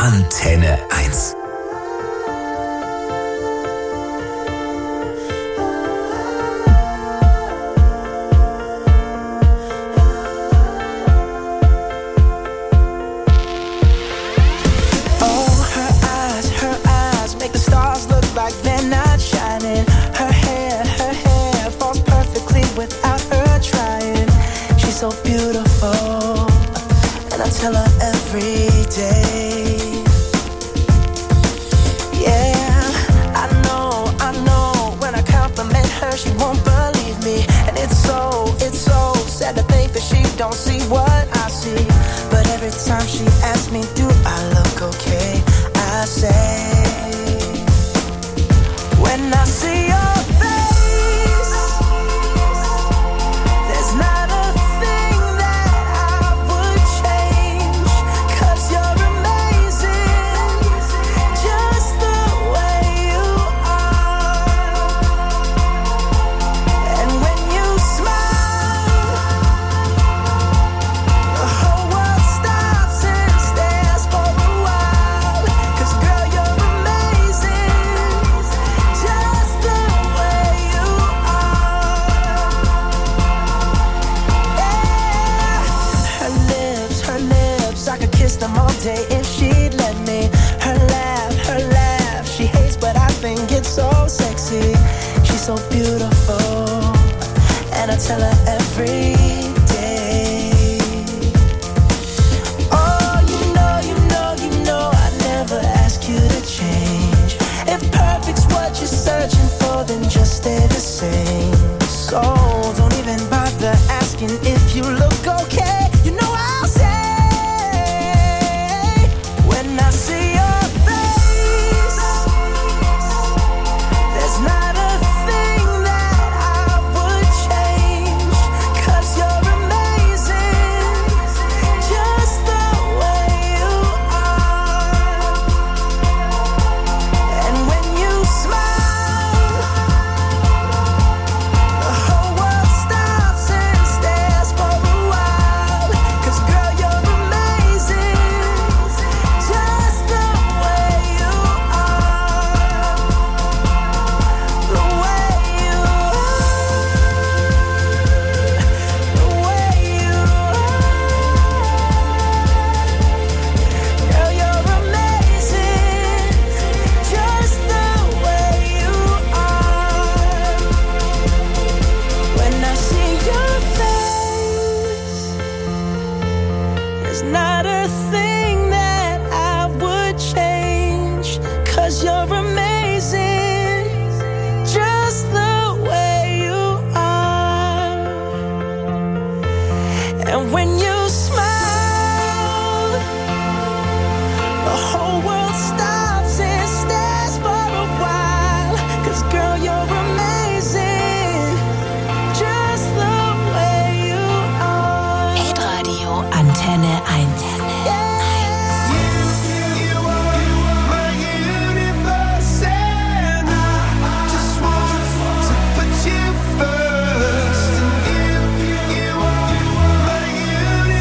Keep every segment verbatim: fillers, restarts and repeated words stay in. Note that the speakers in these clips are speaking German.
Antenne eins. Tell her every day. Yeah, I know, I know. When I compliment her, she won't believe me. And it's so, it's so sad to think that she don't see what I see. But every time she asks me, do I look okay? I say, when I see your face, there's not a thing that I would change. 'Cause you're amazing, just the way you are. And when you smile, the whole world stops and stares for a while. 'Cause girl, you're amazing, just the way you are. Yeah. Her lips, her lips, I could kiss them all day if she'd let me. Her laugh, her laugh, she hates but I think it's so sexy. She's so beautiful, and I tell her every day. Oh, you know, you know, you know I never ask you to change. If perfect's what you're searching for, then just stay the same. So don't even bother asking if you look okay. You know I'll say, when I see your face, there's not a thing that I would change. 'Cause you're amazing, just the way you are. And when you smile, the whole world stops and stares for a while. 'Cause girl, you're amazing, just the way you are. The way you are. The way you are. Girl, you're amazing, just the way you are. When I see your face, there's not a thing that I would change. 'Cause you're amazing, just the way you are. And when you smile, the whole world stops and stares for a while. 'Cause girl, you're amazing, just the way you are. Hitradio Antenne eins. You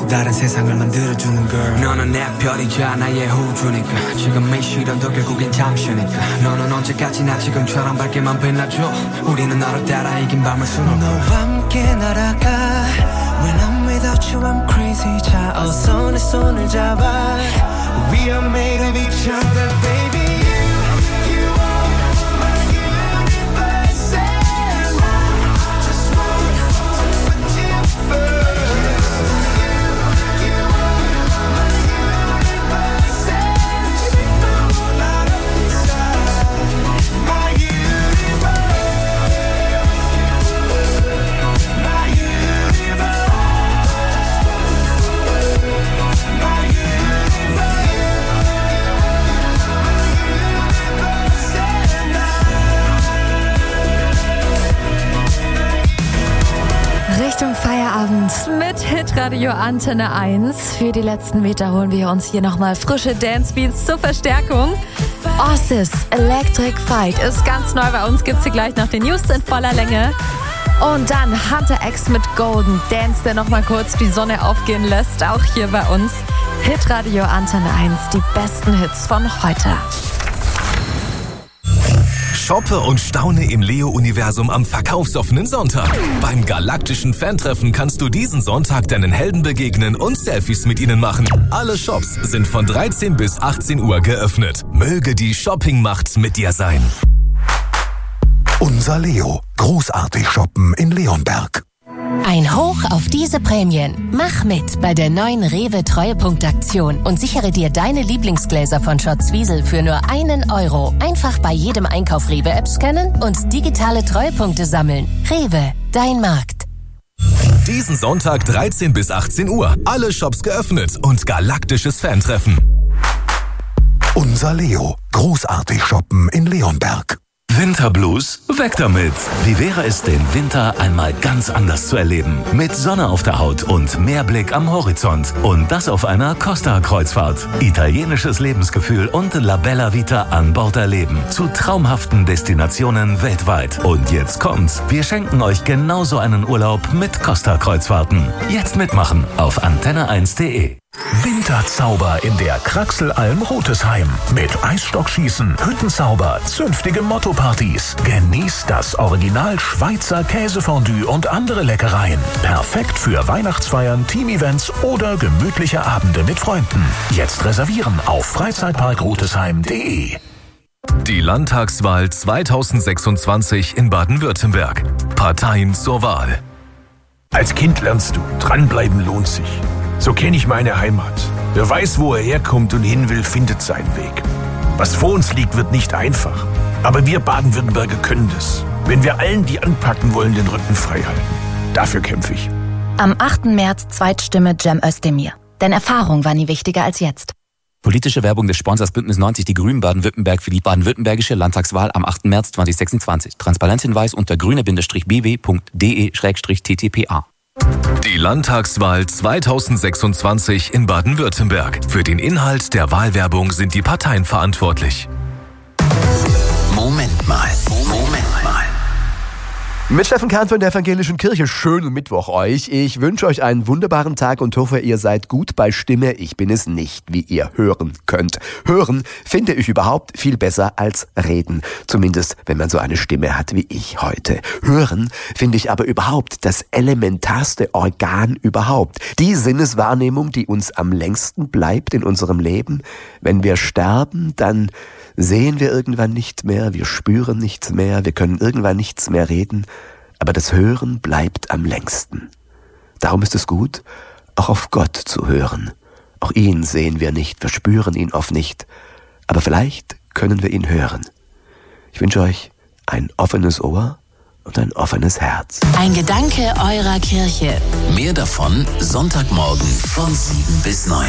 또 다른 세상을 만들어주는 girl. 너는 내 별이자 나의 호주니까 지금 이 시련도 결국엔 잠시니까 너는 언제까지나 지금처럼 밝게만 빛나줘. 우리는 너를 따라 이긴 밤을 수놓고 너와 함께 날아가. When I'm without you I'm crazy. 자 어서 내 손을 잡아. We are made of each other baby. Richtung Feierabend mit Hitradio Antenne eins. Für die letzten Meter holen wir uns hier nochmal frische Dancebeats zur Verstärkung. Oasis Electric Fight ist ganz neu bei uns, gibt's hier gleich nach den News in voller Länge. Und dann Hunter X mit Golden Dance, der nochmal kurz die Sonne aufgehen lässt, auch hier bei uns. Hitradio Antenne eins, die besten Hits von heute. Shoppe und staune im Leo-Universum am verkaufsoffenen Sonntag. Beim galaktischen Fan-Treffen kannst du diesen Sonntag deinen Helden begegnen und Selfies mit ihnen machen. Alle Shops sind von dreizehn bis achtzehn Uhr geöffnet. Möge die Shoppingmacht mit dir sein. Unser Leo. Großartig shoppen in Leonberg. Ein Hoch auf diese Prämien. Mach mit bei der neuen Rewe Treuepunkt-Aktion und sichere dir deine Lieblingsgläser von Schott Zwiesel für nur einen Euro. Einfach bei jedem Einkauf Rewe-App scannen und digitale Treuepunkte sammeln. Rewe, dein Markt. Diesen Sonntag dreizehn bis achtzehn Uhr. Alle Shops geöffnet und galaktisches Fan-Treffen. Unser Leo. Großartig shoppen in Leonberg. Winterblues? Weg damit! Wie wäre es, den Winter einmal ganz anders zu erleben? Mit Sonne auf der Haut und Meerblick am Horizont. Und das auf einer Costa-Kreuzfahrt. Italienisches Lebensgefühl und La Bella Vita an Bord erleben. Zu traumhaften Destinationen weltweit. Und jetzt kommt's. Wir schenken euch genauso einen Urlaub mit Costa-Kreuzfahrten. Jetzt mitmachen auf antenne eins punkt de. Winterzauber in der Kraxelalm Rotesheim. Mit Eisstockschießen, Hüttenzauber, zünftigen Motto-Partys. Genießt das Original Schweizer Käsefondue und andere Leckereien. Perfekt für Weihnachtsfeiern, Team-Events oder gemütliche Abende mit Freunden. Jetzt reservieren auf freizeitparkrotesheim punkt de. Die Landtagswahl zweitausendsechsundzwanzig in Baden-Württemberg. Parteien zur Wahl. Als Kind lernst du, dranbleiben lohnt sich. So kenne ich meine Heimat. Wer weiß, wo er herkommt und hin will, findet seinen Weg. Was vor uns liegt, wird nicht einfach. Aber wir Baden-Württemberger können das. Wenn wir allen, die anpacken wollen, den Rücken frei halten. Dafür kämpfe ich. Am achten März Zweitstimme Cem Özdemir. Denn Erfahrung war nie wichtiger als jetzt. Politische Werbung des Sponsors Bündnis neunzig Die Grünen Baden-Württemberg für die baden-württembergische Landtagswahl am achten März zweitausendsechsundzwanzig. Transparenzhinweis unter grüne-b w punkt de slash t t p a. Die Landtagswahl zweitausendsechsundzwanzig in Baden-Württemberg. Für den Inhalt der Wahlwerbung sind die Parteien verantwortlich. Moment mal, Moment mal. Mit Steffen Kahn von der Evangelischen Kirche. Schönen Mittwoch euch. Ich wünsche euch einen wunderbaren Tag und hoffe, ihr seid gut bei Stimme. Ich bin es nicht, wie ihr hören könnt. Hören finde ich überhaupt viel besser als reden. Zumindest, wenn man so eine Stimme hat wie ich heute. Hören finde ich aber überhaupt das elementarste Organ überhaupt. Die Sinneswahrnehmung, die uns am längsten bleibt in unserem Leben. Wenn wir sterben, dann sehen wir irgendwann nicht mehr, wir spüren nichts mehr, wir können irgendwann nichts mehr reden, aber das Hören bleibt am längsten. Darum ist es gut, auch auf Gott zu hören. Auch ihn sehen wir nicht, wir spüren ihn oft nicht, aber vielleicht können wir ihn hören. Ich wünsche euch ein offenes Ohr und ein offenes Herz. Ein Gedanke eurer Kirche. Mehr davon Sonntagmorgen von sieben bis neun.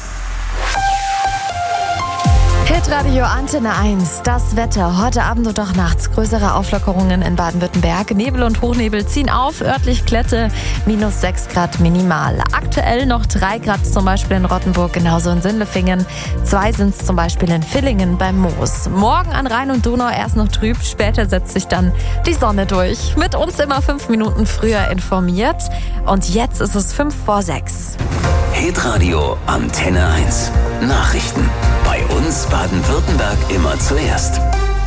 Hitradio Antenne eins, das Wetter. Heute Abend und auch nachts größere Auflockerungen in Baden-Württemberg. Nebel und Hochnebel ziehen auf, örtlich Klette, minus sechs Grad minimal. Aktuell noch drei Grad zum Beispiel in Rottenburg, genauso in Sindelfingen. Zwei sind es zum Beispiel in Villingen beim Moos. Morgen an Rhein und Donau erst noch trüb, später setzt sich dann die Sonne durch. Mit uns immer fünf Minuten früher informiert. Und jetzt ist es fünf vor sechs. Hitradio Antenne eins. Nachrichten. Bei uns Baden-Württemberg immer zuerst.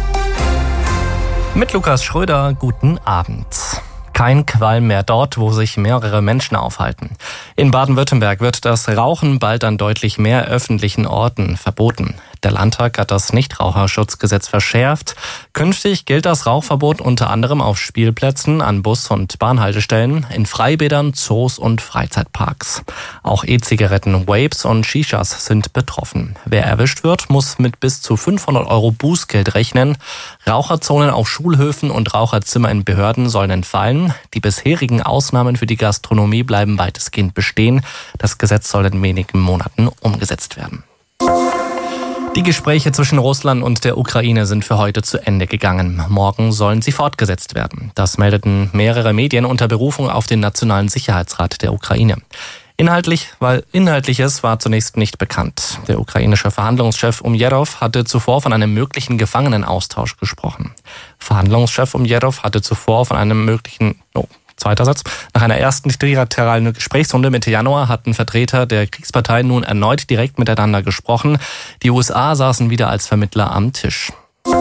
Mit Lukas Schröder, guten Abend. Kein Qualm mehr dort, wo sich mehrere Menschen aufhalten. In Baden-Württemberg wird das Rauchen bald an deutlich mehr öffentlichen Orten verboten. Der Landtag hat das Nichtraucherschutzgesetz verschärft. Künftig gilt das Rauchverbot unter anderem auf Spielplätzen, an Bus- und Bahnhaltestellen, in Freibädern, Zoos und Freizeitparks. Auch E-Zigaretten, Vapes und Shishas sind betroffen. Wer erwischt wird, muss mit bis zu fünfhundert Euro Bußgeld rechnen. Raucherzonen auf Schulhöfen und Raucherzimmer in Behörden sollen entfallen. Die bisherigen Ausnahmen für die Gastronomie bleiben weitestgehend bestehen. Das Gesetz soll in wenigen Monaten umgesetzt werden. Die Gespräche zwischen Russland und der Ukraine sind für heute zu Ende gegangen. Morgen sollen sie fortgesetzt werden. Das meldeten mehrere Medien unter Berufung auf den Nationalen Sicherheitsrat der Ukraine. Inhaltlich, weil Inhaltliches war zunächst nicht bekannt. Der ukrainische Verhandlungschef Umjerov hatte zuvor von einem möglichen Gefangenenaustausch gesprochen. Verhandlungschef Umjerov hatte zuvor von einem möglichen... Oh. Zweiter Satz. Nach einer ersten trilateralen Gesprächsrunde Mitte Januar hatten Vertreter der Kriegsparteien nun erneut direkt miteinander gesprochen. Die U S A saßen wieder als Vermittler am Tisch.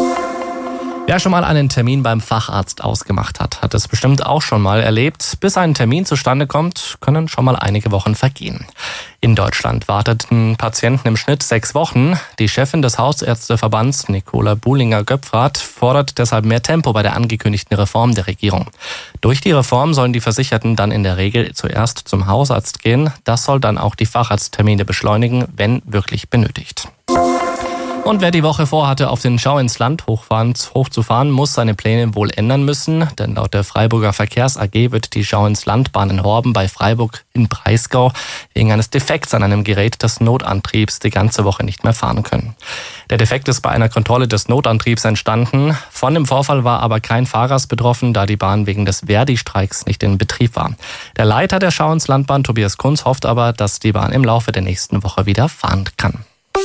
Wer schon mal einen Termin beim Facharzt ausgemacht hat, hat es bestimmt auch schon mal erlebt. Bis ein Termin zustande kommt, können schon mal einige Wochen vergehen. In Deutschland warteten Patienten im Schnitt sechs Wochen. Die Chefin des Hausärzteverbands, Nicola Buhlinger-Göpfrath, fordert deshalb mehr Tempo bei der angekündigten Reform der Regierung. Durch die Reform sollen die Versicherten dann in der Regel zuerst zum Hausarzt gehen. Das soll dann auch die Facharzttermine beschleunigen, wenn wirklich benötigt. Und wer die Woche vorhatte, auf den Schau ins Land hochzufahren, muss seine Pläne wohl ändern müssen. Denn laut der Freiburger Verkehrs A G wird die Schau ins Landbahn in Horben bei Freiburg in Breisgau wegen eines Defekts an einem Gerät des Notantriebs die ganze Woche nicht mehr fahren können. Der Defekt ist bei einer Kontrolle des Notantriebs entstanden. Von dem Vorfall war aber kein Fahrer betroffen, da die Bahn wegen des Verdi-Streiks nicht in Betrieb war. Der Leiter der Schau ins Landbahn, Tobias Kunz, hofft aber, dass die Bahn im Laufe der nächsten Woche wieder fahren kann.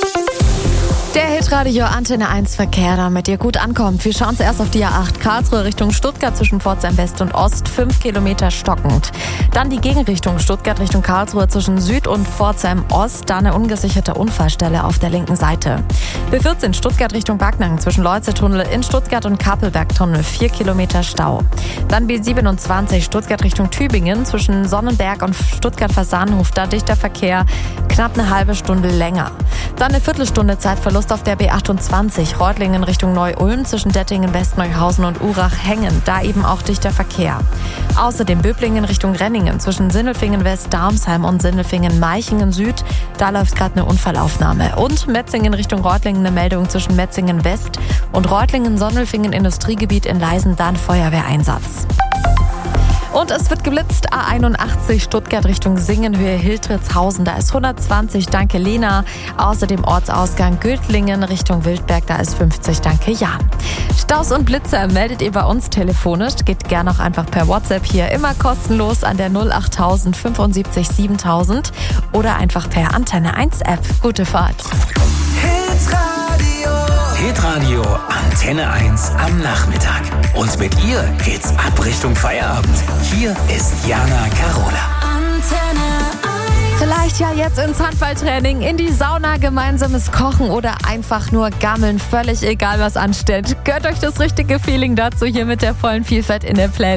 Der Hitradio Antenne eins Verkehr, damit ihr gut ankommt. Wir schauen zuerst auf die A acht Karlsruhe Richtung Stuttgart zwischen Pforzheim West und Ost, fünf Kilometer stockend. Dann die Gegenrichtung Stuttgart Richtung Karlsruhe zwischen Süd und Pforzheim Ost, da eine ungesicherte Unfallstelle auf der linken Seite. B vierzehn Stuttgart Richtung Backnang zwischen Leuze-Tunnel in Stuttgart und Kappelberg-Tunnel, vier Kilometer Stau. Dann B siebenundzwanzig Stuttgart Richtung Tübingen zwischen Sonnenberg und Stuttgart-Fasanenhof, da dichter Verkehr, knapp eine halbe Stunde länger. Dann eine Viertelstunde Zeitverlust auf der B achtundzwanzig, Reutlingen Richtung Neu-Ulm zwischen Dettingen, Westneuhausen und Urach-Hengen, da eben auch dichter Verkehr. Außerdem Böblingen Richtung Renningen zwischen Sindelfingen West, Darmsheim und Sindelfingen Meichingen Süd, da läuft gerade eine Unfallaufnahme. Und Metzingen Richtung Reutlingen eine Meldung zwischen Metzingen West und Reutlingen-Sondelfingen Industriegebiet in Leisen, da ein Feuerwehreinsatz. Und es wird geblitzt, A einundachtzig Stuttgart Richtung Singen, Höhe Hiltritzhausen, da ist hundertzwanzig, danke Lena. Außerdem Ortsausgang Gültlingen Richtung Wildberg, da ist fünfzig, danke Jan. Staus und Blitze meldet ihr bei uns telefonisch, geht gerne auch einfach per WhatsApp hier, immer kostenlos an der null achttausend fünfundsiebzig siebentausend oder einfach per Antenne eins App. Gute Fahrt. Hitradio Antenne eins am Nachmittag. Und mit ihr geht's ab Richtung Feierabend. Hier ist Jana Carola. Vielleicht ja jetzt ins Handballtraining, in die Sauna, gemeinsames Kochen oder einfach nur gammeln. Völlig egal, was ansteht. Gönnt euch das richtige Feeling dazu hier mit der vollen Vielfalt in der Playlist.